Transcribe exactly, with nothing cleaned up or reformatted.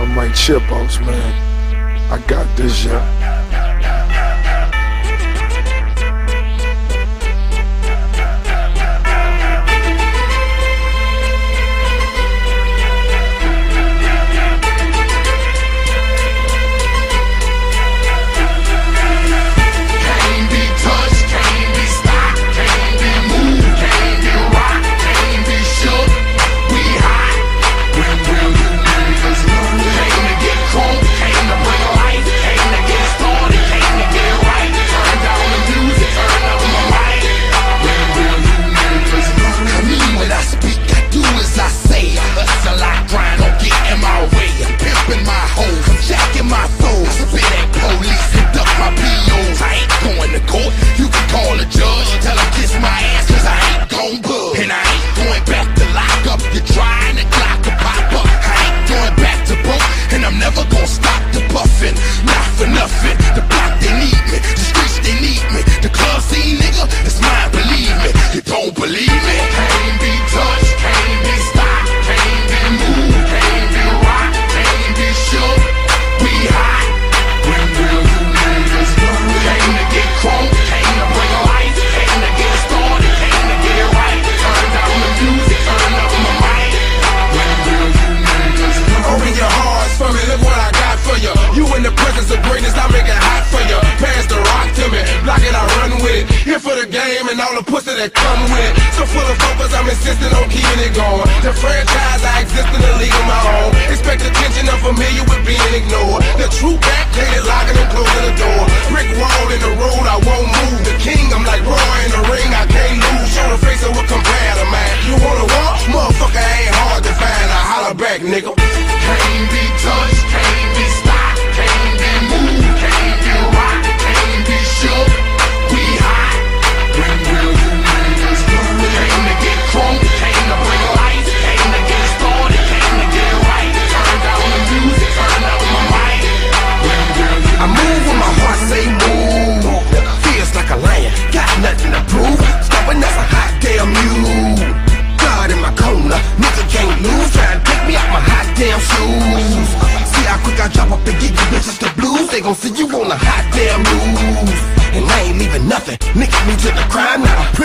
I'm Mike Chipos, man. I got this, yeah. And all the pussy that come with it. So full of focus, I'm insisting on keeping it going. The franchise, I exist in a league of my own. Expect attention, I'm familiar with being ignored. The true back, hated locking and closing the door. Brick wall in the road, I won't move. The king, I'm like Roy in the ring, I can't lose. Show the face of what compare to man. You wanna walk? Motherfucker ain't hard to find. I holler back, nigga. Can't be touched, can't be stopped, can't be moved, can't be rocked, can't be shook. We hot. When will you niggas learn? Came to get crunk, came to bring life, came to get started, came to get right. Turn down the music, turn up my mic. When will you I move when my heart say move. Feels like a lion, got nothing to prove. Stopping that's a hot damn mule. God in my corner, nigga can't lose. Trying to take me out my hot damn shoes. See how quick I drop up and give you bitches the blues. They gon' see you on a hot damn news. And I ain't leaving nothing. Niggas me to the crime now.